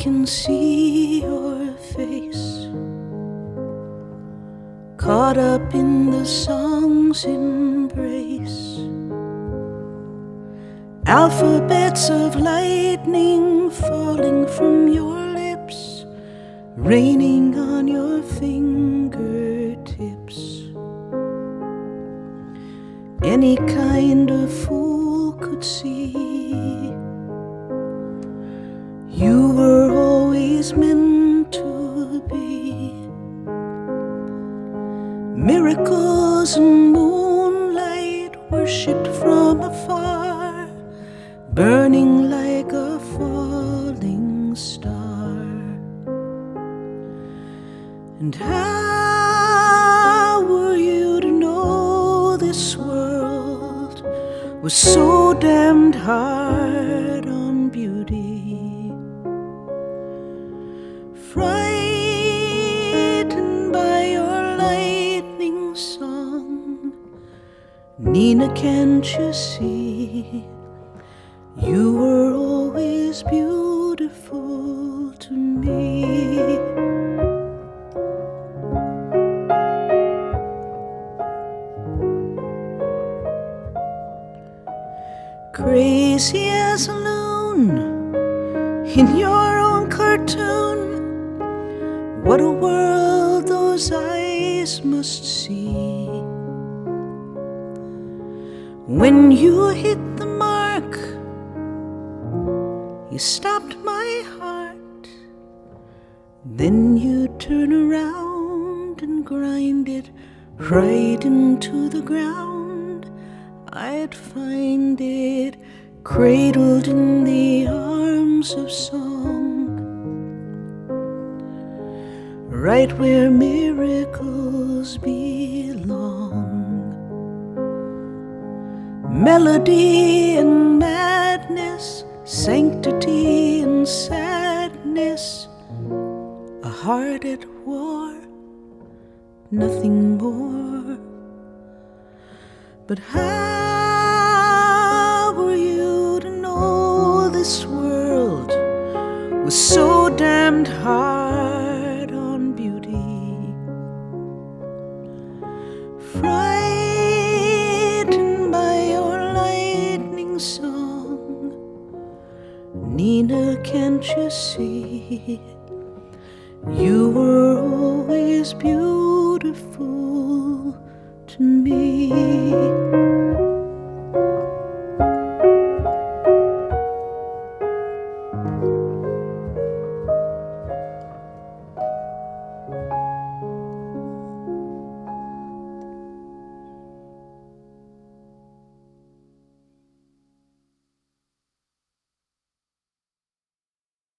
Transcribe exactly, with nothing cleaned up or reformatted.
can see your face, caught up in the song's embrace. Alphabets of lightning falling from your lips, raining on your fingertips. Any kind of fool could see you were always meant to be. Miracles and moonlight worshipped from afar, burning like a falling star. And how were you to know this world was so damned hard on beauty? Frightened by your lightning song, Nina, can't you see you were always beautiful to me? Crazy as a loon in your own cartoon, what a world those eyes must see. When you hit the mark, you stopped my heart. Then you turn around and grind it right into the ground. I'd find it cradled in the arms of song, right where miracles belong. Melody and madness, sanctity and sadness, a heart at war, nothing more. But how were you to know this world was so damned hard on beauty? Frightened by your lightning song, Nina, can't you see you were always beautiful to me?